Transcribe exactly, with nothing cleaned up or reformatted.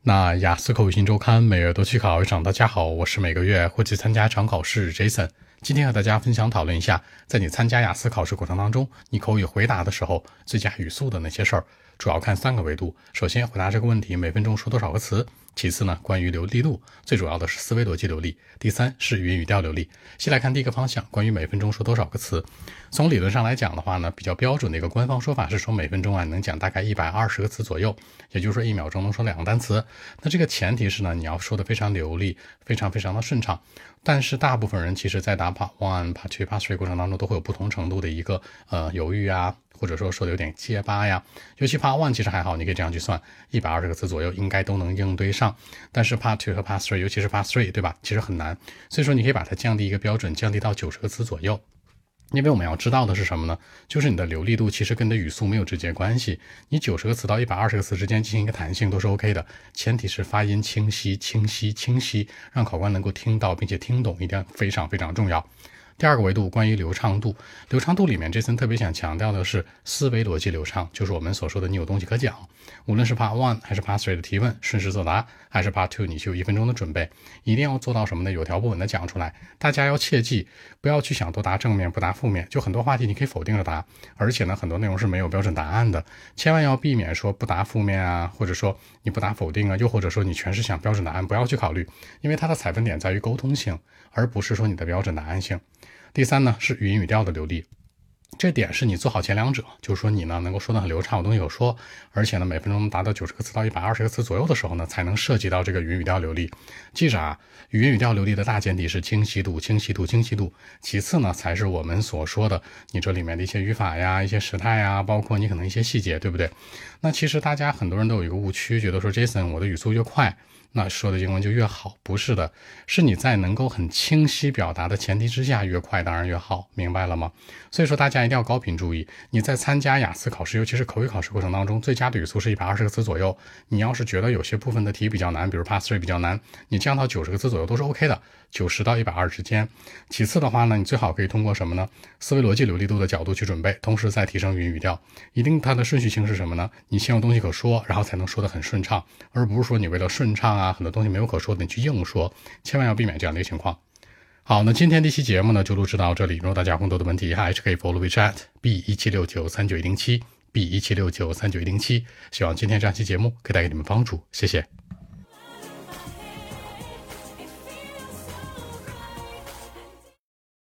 那雅思口语新周刊每月都去考一场，大家好，我是每个月会去参加一场考试 Jason。今天和大家分享讨论一下，在你参加雅思考试过程当中，你口语回答的时候最佳语速的那些事儿，主要看三个维度。首先回答这个问题每分钟说多少个词，其次呢关于流利度，最主要的是思维逻辑流利，第三是语音语调流利。先来看第一个方向，关于每分钟说多少个词。从理论上来讲的话呢，比较标准的一个官方说法是说每分钟啊能讲大概一百二十个词左右，也就是说一秒钟能说两个单词。那这个前提是呢你要说的非常流利，非常非常的顺畅。但是大部分人其实在答 part one、part two、part three 过程当中都会有不同程度的一个呃犹豫啊，或者说说的有点结巴呀。尤其 part one 其实还好，你可以这样去算，一百二十个字左右应该都能应对上。但是 part two 和 part three， 尤其是 part three 对吧，其实很难。所以说你可以把它降低一个标准，降低到九十个词左右。因为我们要知道的是什么呢？就是你的流利度其实跟你的语速没有直接关系，你九十个词到一百二十个词之间进行一个弹性都是 OK 的，前提是发音清晰清晰清晰，让考官能够听到并且听懂，一定非常非常重要。第二个维度关于流畅度，流畅度里面 Jason 特别想强调的是思维逻辑流畅，就是我们所说的你有东西可讲。无论是 part one 还是 part three 的提问顺势作答，还是 part two 你就有一分钟的准备，一定要做到什么呢？有条不紊的讲出来。大家要切记，不要去想多答正面不答负面，就很多话题你可以否定着答，而且呢很多内容是没有标准答案的，千万要避免说不答负面啊，或者说你不答否定啊，又或者说你全是想标准答案，不要去考虑，因为它的采分点在于沟通性，而不是说你的标准答案性。第三呢是语音语调的流利，这点是你做好前两者，就是说你呢能够说得很流畅，有东西有说，而且呢每分钟达到九十个词到一百二十个词左右的时候呢，才能涉及到这个语音语调流利。记着啊，语音语调流利的大前提是清晰度清晰度清晰度，其次呢才是我们所说的你这里面的一些语法呀，一些时态呀，包括你可能一些细节，对不对？那其实大家很多人都有一个误区，觉得说 Jason 我的语速越快那说的英文就越好，不是的，是你在能够很清晰表达的前提之下，越快当然越好，明白了吗？所以说大家一定要高频注意，你在参加雅思考试，尤其是口语考试过程当中，最佳的语速是一百二十个词左右。你要是觉得有些部分的题比较难，比如 part three 比较难，你降到九十个词左右都是 OK 的，九十到一百二十之间。其次的话呢，你最好可以通过什么呢？思维逻辑流利度的角度去准备，同时再提升语音语调。一定它的顺序性是什么呢？你先有东西可说，然后才能说得很顺畅，而不是说你为了顺畅啊，很多东西没有可说的你去硬说，千万要避免这样的一个情况。好，那今天这期节目呢就录制到这里，如果大家有更多的问题还是可以 follow WeChat B 一七六九三九一零七 B 一七六九三九一零七，希望今天这期节目可以带给你们帮助，谢谢。